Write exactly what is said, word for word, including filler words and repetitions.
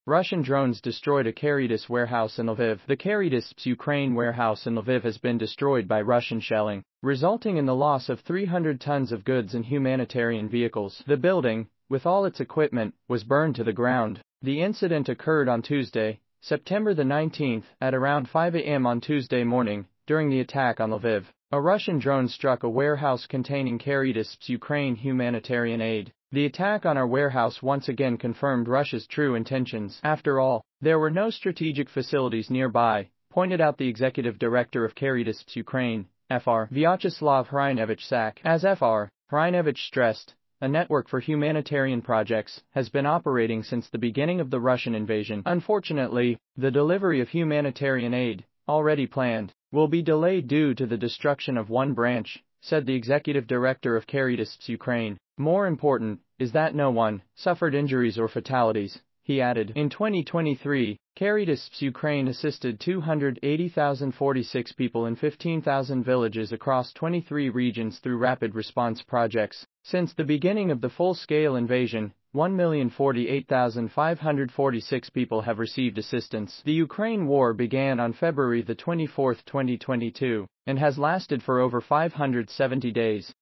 Russian drones destroyed a Caritas warehouse in Lviv. The Caritas Ukraine warehouse in Lviv has been destroyed by Russian shelling, resulting in the loss of three hundred tons of goods and humanitarian vehicles. The building, with all its equipment, was burned to the ground. The incident occurred on Tuesday, September the nineteenth, at around five a m on Tuesday morning, during the attack on Lviv. A Russian drone struck a warehouse containing Caritas Ukraine humanitarian aid. The attack on our warehouse once again confirmed Russia's true intentions. After all, there were no strategic facilities nearby, pointed out the executive director of Caritas Ukraine, F R Vyacheslav Hryinevich-Sak. As F R Hryinevich stressed, a network for humanitarian projects has been operating since the beginning of the Russian invasion. Unfortunately, the delivery of humanitarian aid, already planned, will be delayed due to the destruction of one branch, said the executive director of Caritas Ukraine. More important is that no one suffered injuries or fatalities, he added. In twenty twenty-three, Caritas Ukraine assisted two hundred eighty thousand forty-six people in fifteen thousand villages across twenty-three regions through rapid response projects. Since the beginning of the full-scale invasion, one million forty-eight thousand five hundred forty-six people have received assistance. The Ukraine war began on February the twenty-fourth, twenty twenty-two, and has lasted for over five hundred seventy days.